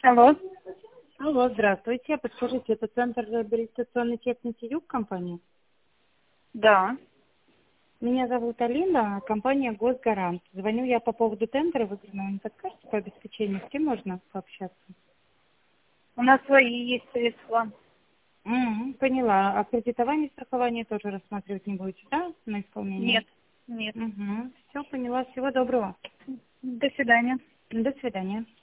Алло. Алло, здравствуйте. Подскажите, это Центр реабилитационной техники «Юг» компания? Да. Меня зовут Алина, компания «Госгарант». Звоню я по поводу тендера выигранного. Не подскажете по обеспечению, с кем можно пообщаться? У нас свои есть средства. Поняла. А кредитование, страхование тоже рассматривать не будете, да, на исполнение? Нет. Нет. Все, поняла. Всего доброго. До свидания. До свидания.